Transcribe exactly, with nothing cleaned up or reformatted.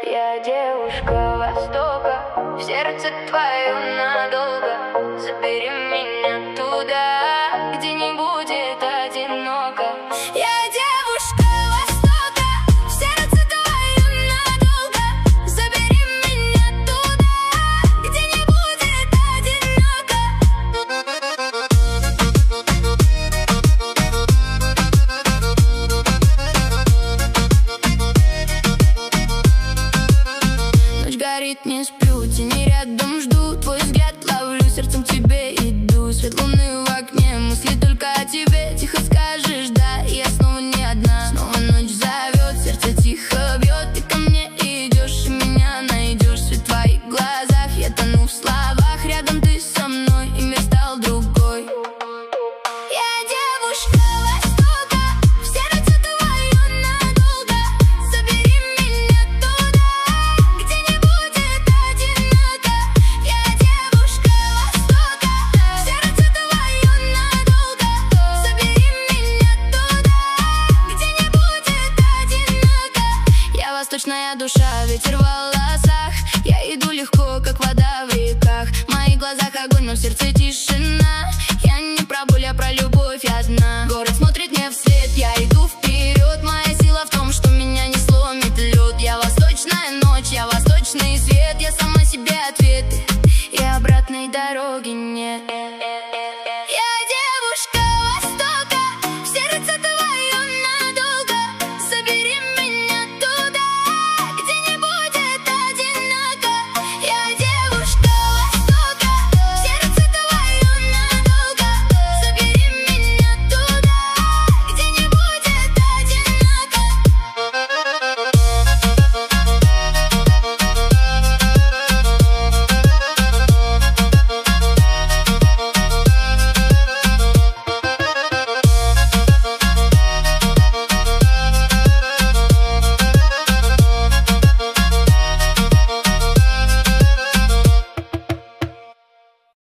Я девушка Востока, в сердце твоем надолго. Забери меня туда, где не будет одиноко. Я девушка Востока, в сердце твоем надолго. Забери меня туда, где не будет одиноко. Ночь горит, не сплю, тени рядом жду. Твой взгляд ловлю, сердцем к тебе иду. Свет луны в окне, мысли только о тебе. Тихо скажешь да, и я снова не одна. Снова ночь зовет, сердце тихо бьет. Ты ко мне идешь и меня найдешь. Свет в твоих глазах, я тону в словах. Рядом ты со мной, и мир стал другой. Я девушка Востока, в сердце твоем надолго. Забери меня туда, где не будет одиноко. Я девушка Востока, в сердце твоем надолго. Забери меня туда, где не будет одиноко. Я восточная душа, ветер в волнах.